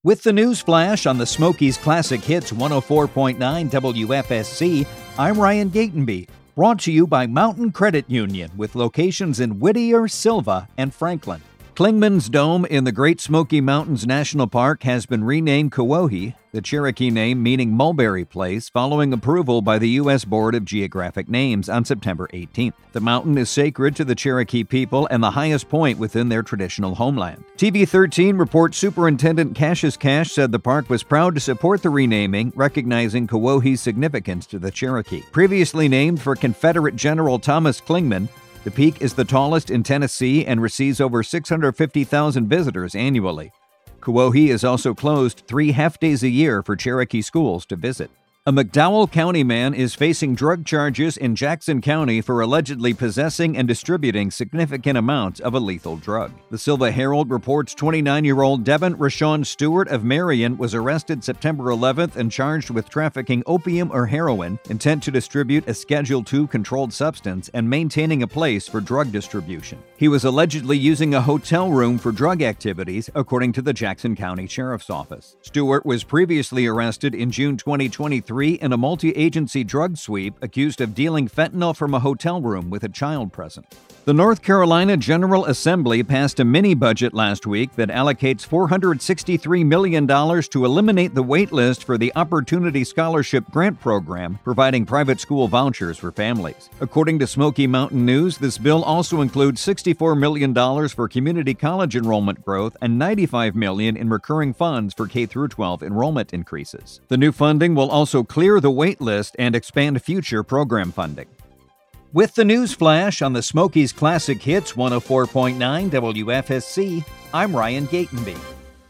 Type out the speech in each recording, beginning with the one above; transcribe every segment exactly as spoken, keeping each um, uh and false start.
With the news flash on the Smokies Classic Hits one oh four point nine W F S C, I'm Ryan Gatenby, brought to you by Mountain Credit Union with locations in Whittier, Silva, and Franklin. Clingman's Dome in the Great Smoky Mountains National Park has been renamed Kewohee, the Cherokee name meaning Mulberry Place, following approval by the U S Board of Geographic Names on September eighteenth. The mountain is sacred to the Cherokee people and the highest point within their traditional homeland. T V thirteen reports Superintendent Cassius Cash said the park was proud to support the renaming, recognizing Kewohee's significance to the Cherokee. Previously named for Confederate General Thomas Clingman, the peak is the tallest in Tennessee and receives over six hundred fifty thousand visitors annually. Kewohee is also closed three half-days a year for Cherokee schools to visit. A McDowell County man is facing drug charges in Jackson County for allegedly possessing and distributing significant amounts of a lethal drug. The Silva Herald reports twenty-nine-year-old Devin Rashawn Stewart of Marion was arrested September eleventh and charged with trafficking opium or heroin, intent to distribute a Schedule two controlled substance, and maintaining a place for drug distribution. He was allegedly using a hotel room for drug activities, according to the Jackson County Sheriff's Office. Stewart was previously arrested in June twenty twenty-three in a multi-agency drug sweep, accused of dealing fentanyl from a hotel room with a child present. The North Carolina General Assembly passed a mini-budget last week that allocates four hundred sixty-three million dollars to eliminate the wait list for the Opportunity Scholarship Grant Program, providing private school vouchers for families. According to Smoky Mountain News, this bill also includes sixty-four million dollars for community college enrollment growth and ninety-five million dollars in recurring funds for K through twelve enrollment increases. The new funding will also clear the wait list and expand future program funding. With the news flash on the Smokies Classic Hits one oh four point nine W F S C, I'm Ryan Gatenby.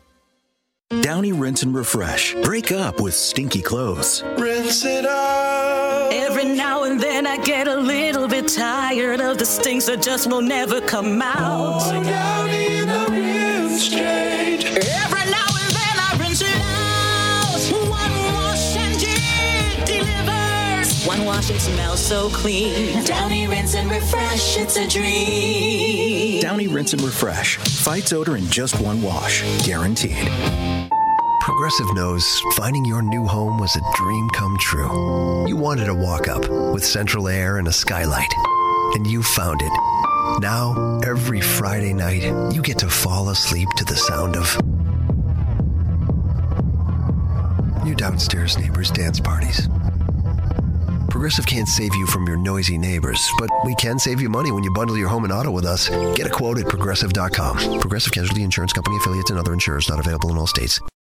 Downy Rinse and Refresh. Break up with stinky clothes. Rinse it out. Every now and then I get a little bit tired of the stinks that just will never come out. Oh, Downy the rinse change. Every now and then I rinse it out. One wash and it delivers. One wash, it smells so clean. Downy Rinse and Refresh, it's a dream. Downy Rinse and Refresh. Fights odor in just one wash. Guaranteed. Progressive knows finding your new home was a dream come true. You wanted a walk-up with central air and a skylight, and you found it. Now, every Friday night, you get to fall asleep to the sound of your downstairs neighbors' dance parties. Progressive can't save you from your noisy neighbors, but we can save you money when you bundle your home and auto with us. Get a quote at Progressive dot com. Progressive Casualty Insurance Company affiliates and other insurers not available in all states.